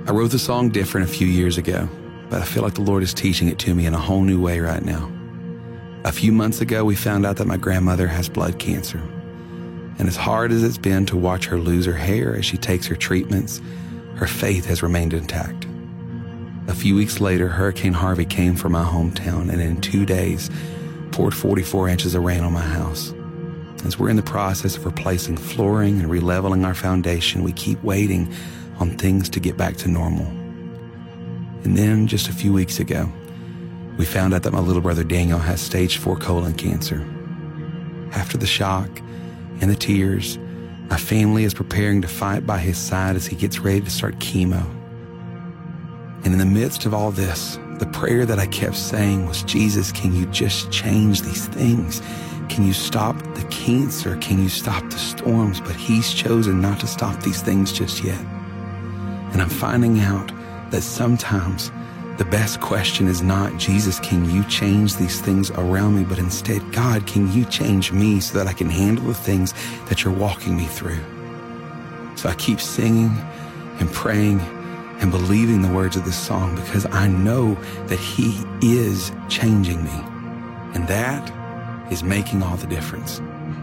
I wrote the song different a few years ago, but I feel like the Lord is teaching it to me in a whole new way right now. A few months ago, we found out that my grandmother has blood cancer. And as hard as it's been to watch her lose her hair as she takes her treatments, her faith has remained intact. A few weeks later, Hurricane Harvey came for my hometown and in 2 days poured 44 inches of rain on my house. As we're in the process of replacing flooring and releveling our foundation, we keep waiting on things to get back to normal. And then just a few weeks ago, we found out that my little brother Daniel has stage 4 colon cancer. After the shock and the tears, my family is preparing to fight by his side as he gets ready to start chemo. And in the midst of all this, the prayer that I kept saying was, Jesus, can you just change these things? Can you stop the cancer? Can you stop the storms? But he's chosen not to stop these things just yet. And I'm finding out that sometimes the best question is not, Jesus, can you change these things around me? But instead, God, can you change me so that I can handle the things that you're walking me through? So I keep singing and praying and believing the words of this song because I know that he is changing me. And that is making all the difference.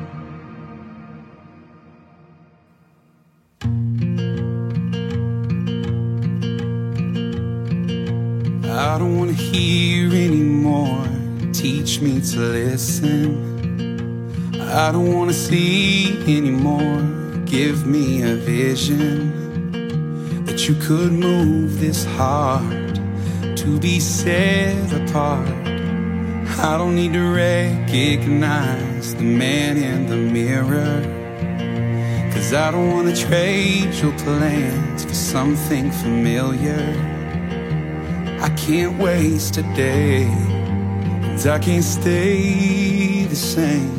I don't want to hear anymore. Teach me to listen. I don't want to see anymore. Give me a vision that you could move this heart to be set apart. I don't need to recognize the man in the mirror, 'cause I don't want to trade your plans for something familiar. I can't waste a day, 'cause I can't stay the same.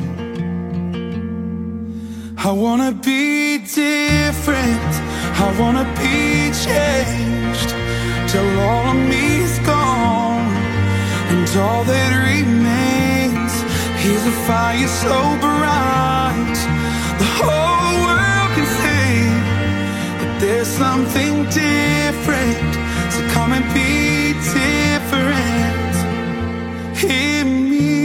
I wanna be different, I wanna be changed, till all of me's gone, and all that remains is a fire so bright the whole world can see that there's something different. So come and be different in me.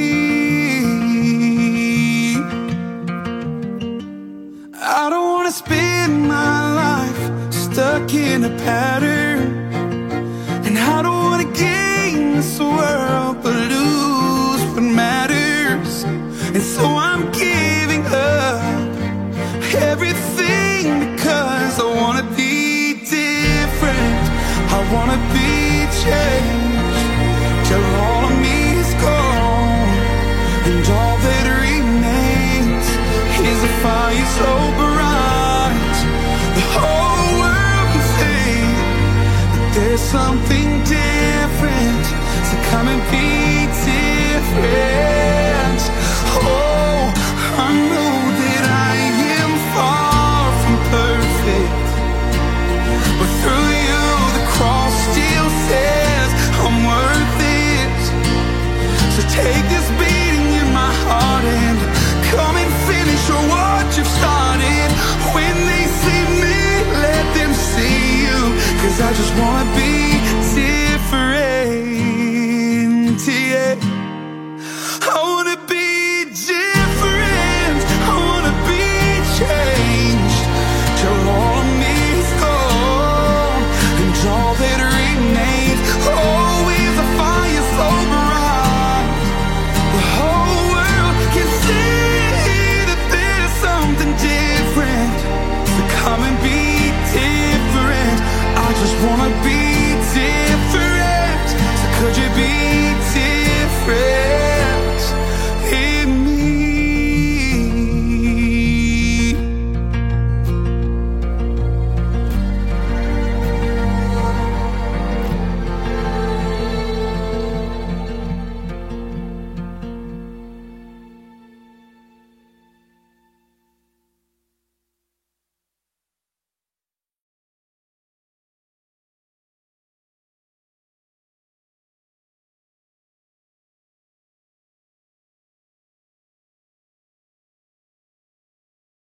I don't want to spend my life stuck in a pattern, and I don't want to gain this world but lose what matters. And so I'm giving up everything because I want to be different. I want to be changed till all of me is gone, and all that remains is a fire so bright the whole world can see that there's something different. So come and be different.